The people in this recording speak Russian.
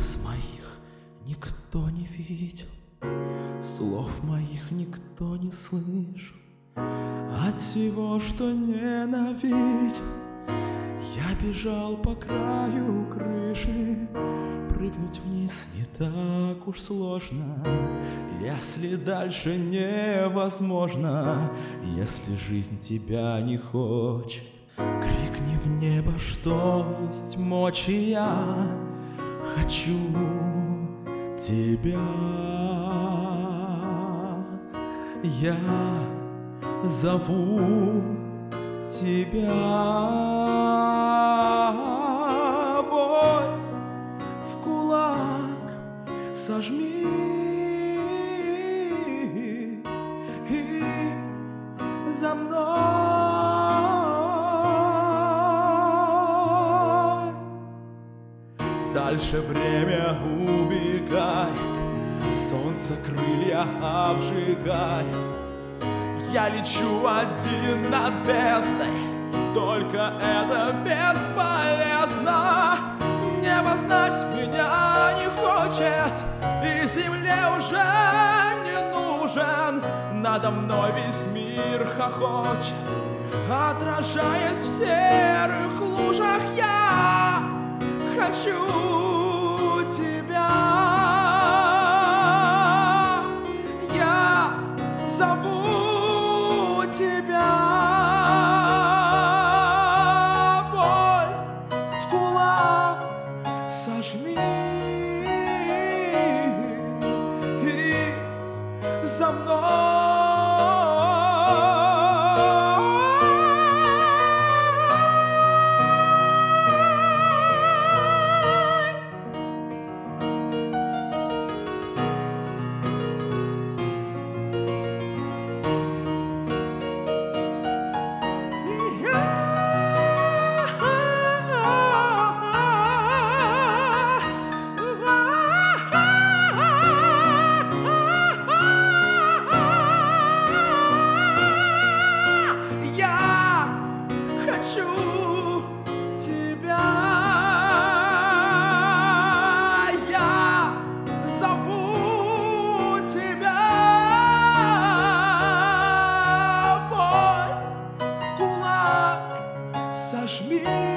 Глаз моих никто не видел, слов моих никто не слышал. От всего, что ненавидел, я бежал по краю крыши. Прыгнуть вниз не так уж сложно, если дальше невозможно. Если жизнь тебя не хочет, крикни в небо, что есть мочи. Я хочу тебя. Я зову тебя. Боль в кулак сожми и за мной. Дальше время убегает, солнце крылья обжигает. Я лечу один над бездной, только это бесполезно. Небо знать меня не хочет, и земле уже не нужен. Надо мной весь мир хохочет, отражаясь в серых лужах. Я хочу тебя. Я зову тебя. Боль в кулак сожми и за мной. Хочу тебя. Я зову тебя. Боль в кулак сожми